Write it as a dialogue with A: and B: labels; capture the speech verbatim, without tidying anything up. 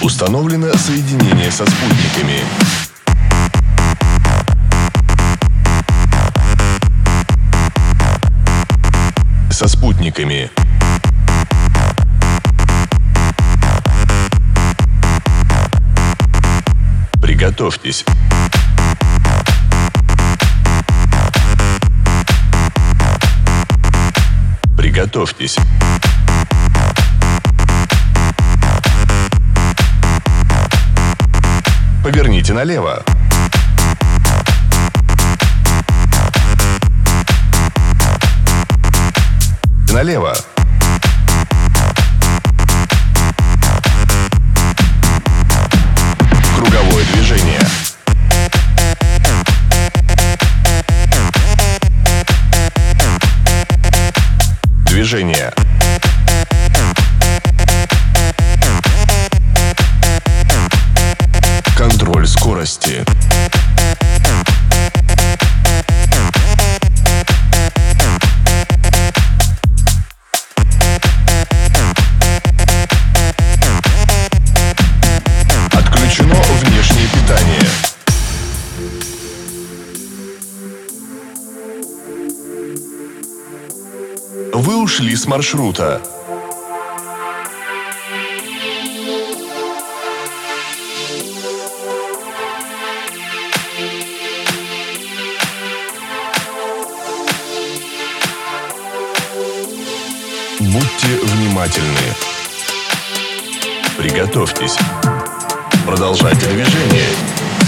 A: Установлено соединение со спутниками. Со спутниками. Приготовьтесь. Приготовьтесь. Поверните налево. Налево. Круговое движение. Движение. Контроль скорости. Отключено внешнее питание. Вы ушли с маршрута. Будьте внимательны. Приготовьтесь. Продолжайте движение.